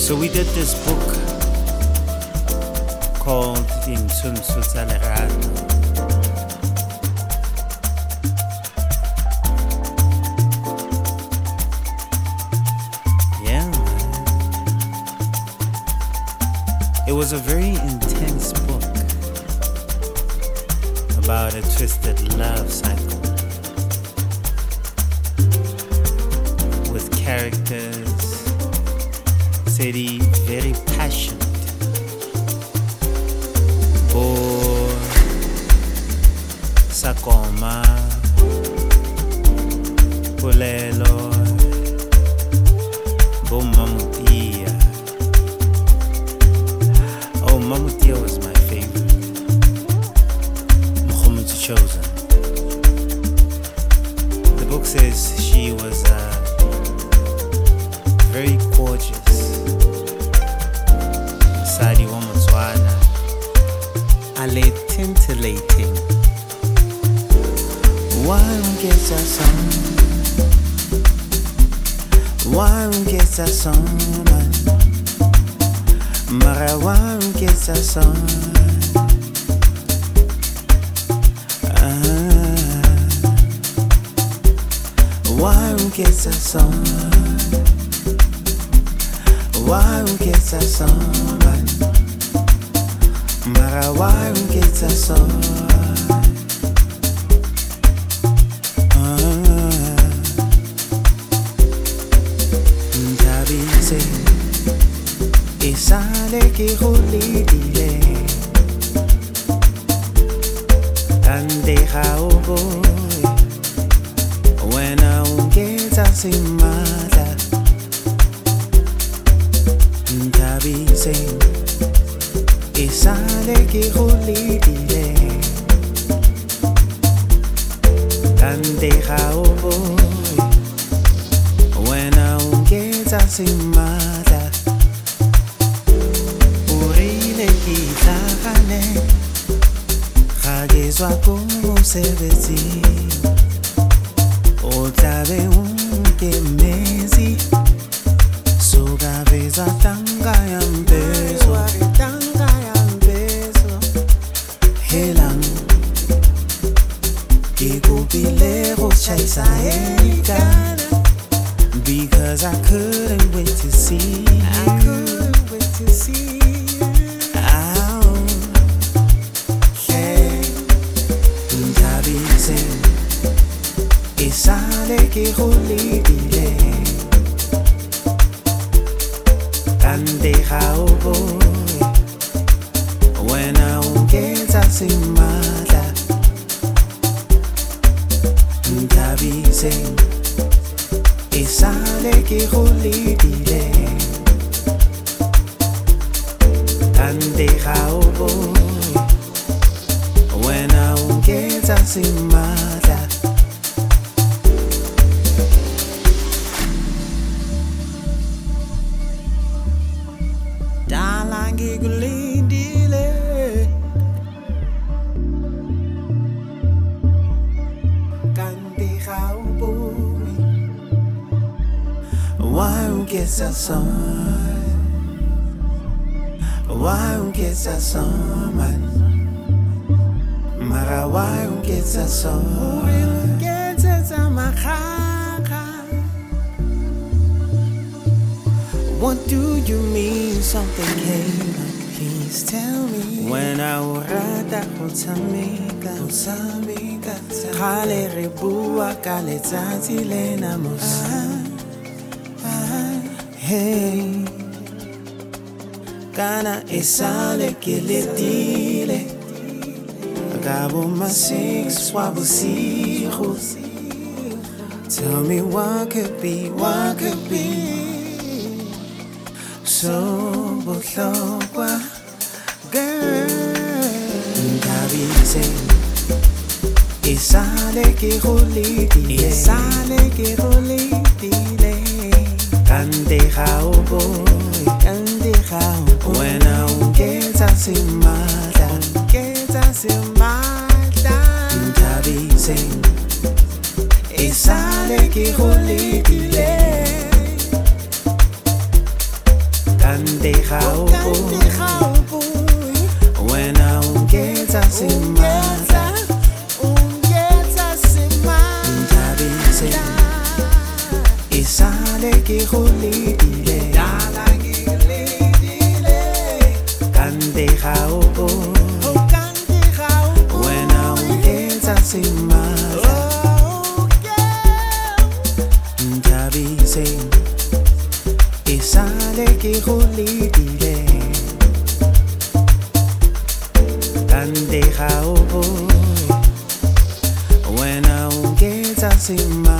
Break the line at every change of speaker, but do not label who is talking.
So we did this book called Insunsu tsa Lerato. Yeah, it was a very intense book about a twisted love cycle with characters, city, very passionate. Bo Sakoma, Polelo, Bo Mamutia. Oh, Mamutia was my favorite. Muhammad's chosen. The book says she was very gorgeous. Sadi wa Motswana. Ale tintillating. Why get that song? Why get that song? Mara why get that song? Why get that song? Why get that song? Mara why get that song? Tabise isale ki hulidile ande haobo when I get that simala Tabise isale ki hulidile ande haobo when I get a simala urile kitagane khagezwa kumusebezi otlabe unkemezi sugaveza tanga yambezo helang ikupilego chaisa elikana because I couldn't wait to see you. I couldn't wait to see you. Oh, hey, Tabise, isale ki hulidile, ande haobo, when I get a simala, Tabise. Isale ki hulidile ande haobo when I get a simala dalangi gulidile ande haobo. Why get that song? Why get that song, man? Mara, why get that song? Get that what do you mean something came up? Please tell me. When I urata utamika, kale rebua kale tati lena musa. Hey, kana isale kiletile, gabo masik swabu siru. Tell me what could be, so botlokwa, girl. Tabise, isale ki hulidile, Ande haobo, when I get a simala, Tabise, isale ki hulidile, wena ungenza simahla Nthabise isale ke go letile kante ga o wena ungenza simahla Nthabise isale ke go letile kante ga o wena ungenza simahla